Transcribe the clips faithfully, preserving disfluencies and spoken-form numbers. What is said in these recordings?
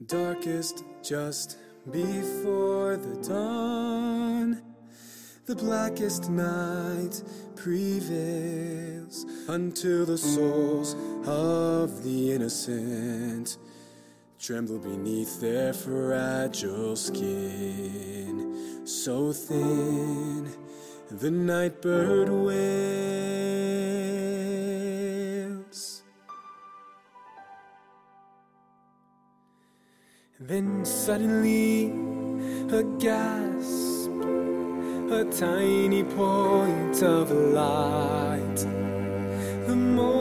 Darkest just before the dawn, the blackest night prevails until the souls of the innocent tremble beneath their fragile skin. So thin the night bird wails. Then suddenly a gasp, a tiny point of light. The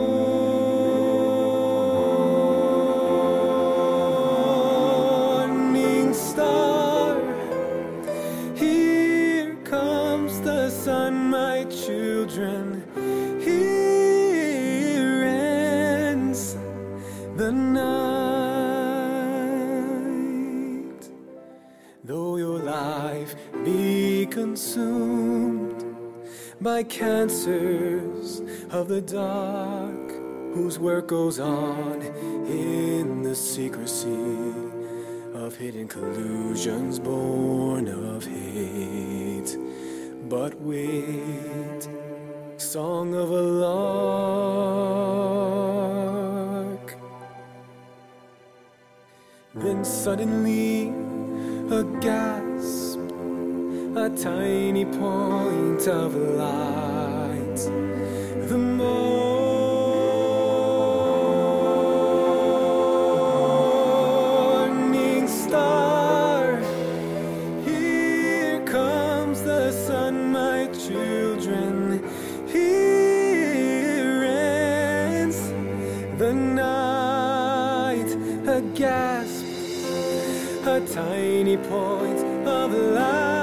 morning star. Here comes the sun, my children. Here ends the night. Though your life be consumed by cancers of the dark, whose work goes on in the secrecy of hidden collusions born of hate. But wait, song of a lark. Then suddenly a gasp, a tiny point of light. The morning star. Here comes the sun, my children. Here ends the night. A gasp, a tiny point of light.